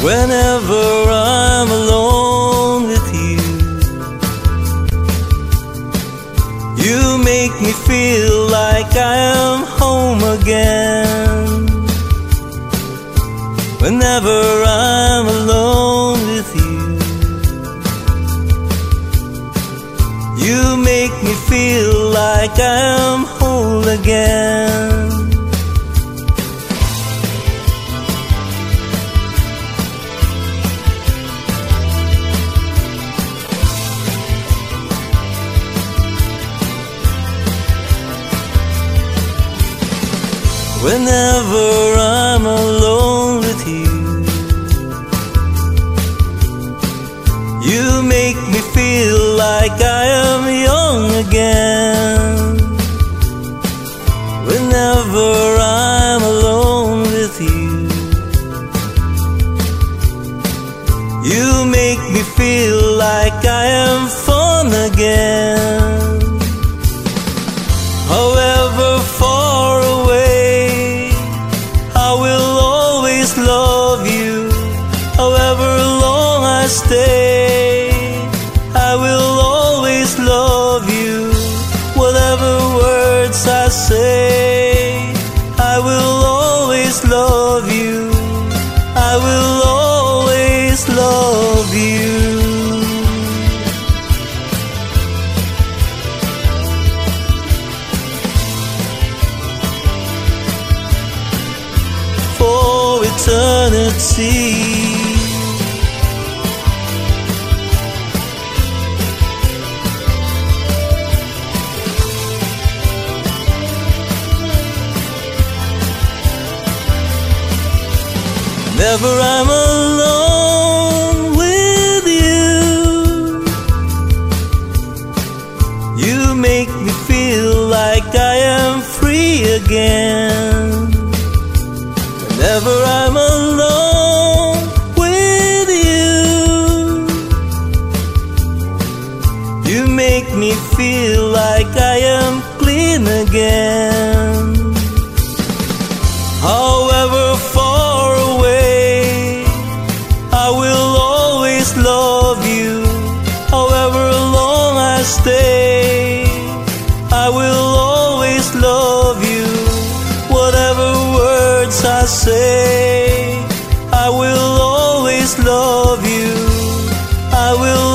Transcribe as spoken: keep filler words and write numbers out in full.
Whenever I'm alone with you, you make me feel like I am home again. Whenever I'm alone with you, you make me feel like I am whole again. Whenever I'm alone with you, you make me feel like I am young again. Whenever I'm alone with you, you make me feel like I am fun again. However far away, I will always love you. However long I stay, I will always love you. Whatever words I say, I will always love you. I will always love you. For eternity. Whenever I'm alone with you, you make me feel like I am free again. Whenever I'm alone with you, you make me feel like I am clean again. However far away, I will always love you. However long I stay, I will always love you. Whatever words I say, I will always love you. I will